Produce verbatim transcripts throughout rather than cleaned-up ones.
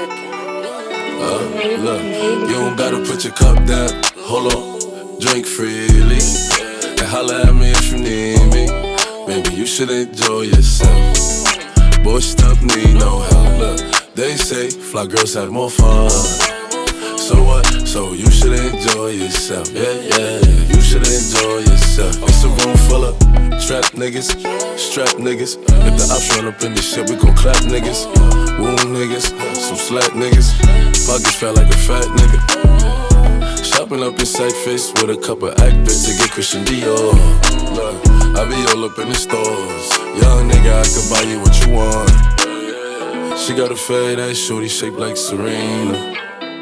Uh, look, you don't gotta put your cup down. Hold on, drink freely and holla at me if you need me. Baby, you should enjoy yourself. Boy, stuff need no help. Look, they say fly girls have more fun. So what? So you should enjoy yourself. Yeah, yeah, you should enjoy yourself. It's a room full of strap niggas, strap niggas. If the ops run up in this shit, we gon' clap niggas. Wound niggas, some slack niggas. Pockets felt like a fat nigga. Shopping up in Cypress with a couple actors to get Christian Dior. Look, I be all up in the stores. Young nigga, I could buy you what you want. She got a fat ass shorty shaped like Serena.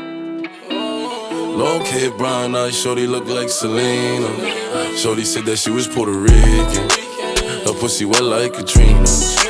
Long hair, brown eyes, shorty look like Selena. Shorty said that she was Puerto Rican. Her pussy wet like Katrina.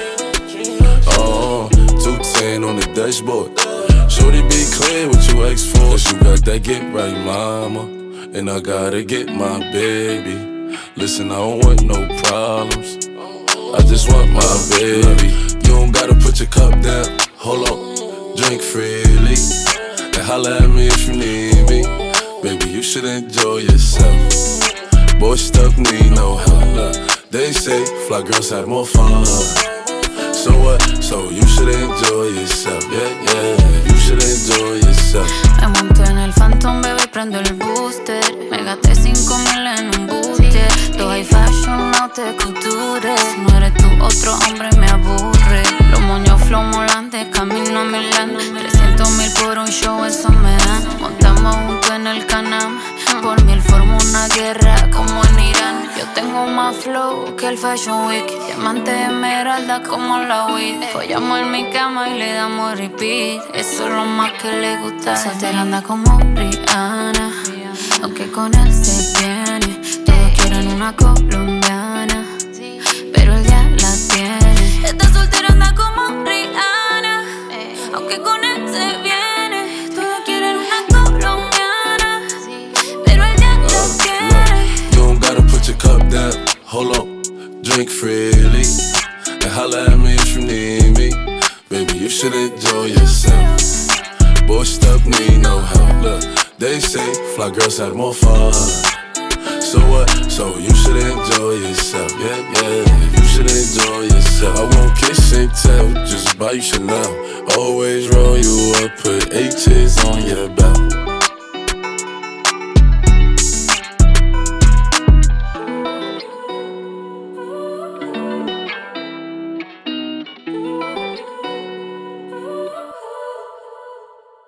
Oh, two ten on the dashboard. Shorty be clear what you ask for. Cause you got that get right, mama. And I gotta get my baby. Listen, I don't want no problems. I just want my baby. You don't gotta put your cup down. Hold on, drink freely and holla at me if you need me. Baby, you should enjoy yourself. Boy, stuff need no help. Look, they say fly girls have more fun. So what? So you should enjoy yourself. Yeah, yeah, you should enjoy yourself. Me monté en el Phantom, bebé, prendo el booster. Me gasté cinco mil en un buste. Todo high fashion, no te couture. Si no eres tú, otro hombre me aburre. Los moños flow molantes, camino a Milán. Trescientos mil por un show, eso me dan. Montamos juntos en el Canam. Por mí él forma una guerra como en Irán. Yo tengo más flow que el Fashion Week. Diamante esmeralda como la weed. Follamos en mi cama y le damos repeat. Eso es lo más que le gusta. Soltera anda como Rihanna, aunque con él se viene. Todos quieren una colombiana, pero él ya la tiene. Esta soltera anda como Rihanna, aunque con él se viene. Todos quieren una colombiana, pero él ya la tiene. You don't gotta put your cup down. Hold on, drink freely and holla at me if you need me. Baby, you should enjoy yourself. Boy, stuff need no help. Look, they say fly girls have more fun. So what? So you should enjoy yourself. Yeah, yeah, you should enjoy yourself. I won't kiss and tell, just buy you Chanel. Always roll you up, put H's on your back.